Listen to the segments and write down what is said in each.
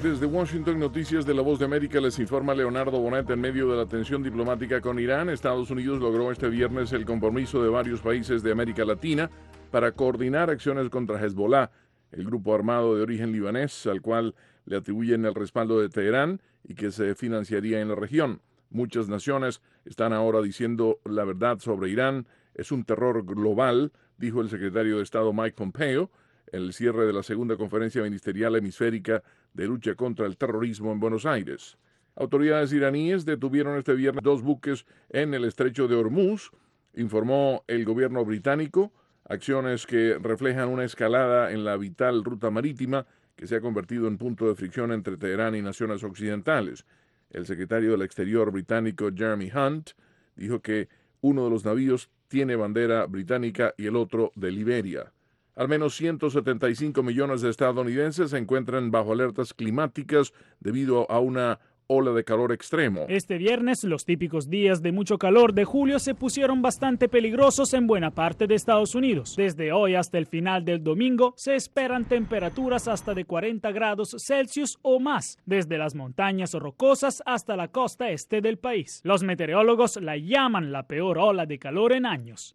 Desde Washington, Noticias de la Voz de América, les informa Leonardo Bonet. En medio de la tensión diplomática con Irán, Estados Unidos logró este viernes el compromiso de varios países de América Latina para coordinar acciones contra Hezbollah, el grupo armado de origen libanés al cual le atribuyen el respaldo de Teherán y que se financiaría en la región. Muchas naciones están ahora diciendo la verdad sobre Irán. Es un terror global, dijo el secretario de Estado Mike Pompeo, en el cierre de la segunda conferencia ministerial hemisférica de lucha contra el terrorismo en Buenos Aires. Autoridades iraníes detuvieron este viernes 2 buques en el estrecho de Hormuz, informó el gobierno británico, acciones que reflejan una escalada en la vital ruta marítima que se ha convertido en punto de fricción entre Teherán y naciones occidentales. El secretario del Exterior británico Jeremy Hunt dijo que uno de los navíos tiene bandera británica y el otro de Liberia. Al menos 175 millones de estadounidenses se encuentran bajo alertas climáticas debido a una ola de calor extremo. Este viernes, los típicos días de mucho calor de julio se pusieron bastante peligrosos en buena parte de Estados Unidos. Desde hoy hasta el final del domingo se esperan temperaturas hasta de 40 grados Celsius o más, desde las montañas rocosas hasta la costa este del país. Los meteorólogos la llaman la peor ola de calor en años.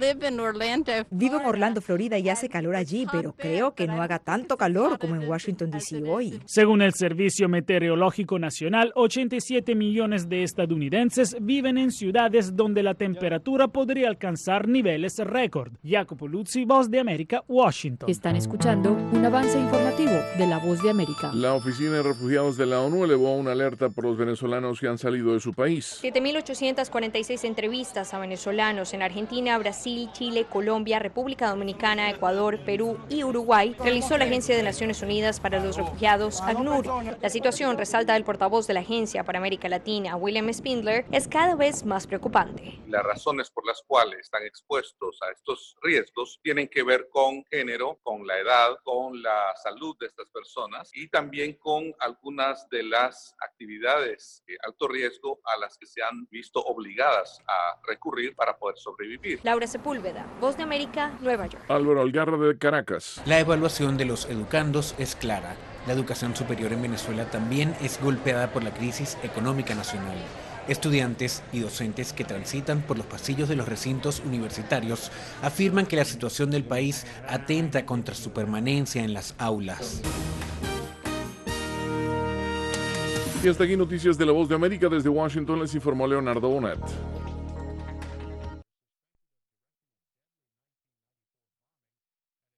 Vivo en Orlando, Florida, y hace calor allí, pero creo que no haga tanto calor como en Washington, D.C. hoy. Según el Servicio Meteorológico Nacional, 87 millones de estadounidenses viven en ciudades donde la temperatura podría alcanzar niveles récord. Jacopo Luzzi, Voz de América, Washington. Están escuchando un avance informativo de la Voz de América. La Oficina de Refugiados de la ONU elevó una alerta por los venezolanos que han salido de su país. 7.846 entrevistas a venezolanos en Argentina, Brasil, Chile, Colombia, República Dominicana, Ecuador, Perú y Uruguay realizó la Agencia de Naciones Unidas para los Refugiados, ACNUR. La situación, resalta el portavoz de la Agencia para América Latina, William Spindler, es cada vez más preocupante. Las razones por las cuales están expuestos a estos riesgos tienen que ver con género, con la edad, con la salud de estas personas y también con algunas de las actividades de alto riesgo a las que se han visto obligadas a recurrir para poder sobrevivir. Laura Sepúlveda, Voz de América, Nueva York. Álvaro Algarra de Caracas. La evaluación de los educandos es clara. La educación superior en Venezuela también es golpeada por la crisis económica nacional. Estudiantes y docentes que transitan por los pasillos de los recintos universitarios afirman que la situación del país atenta contra su permanencia en las aulas. Y hasta aquí Noticias de la Voz de América. Desde Washington les informó Leonardo Bonet.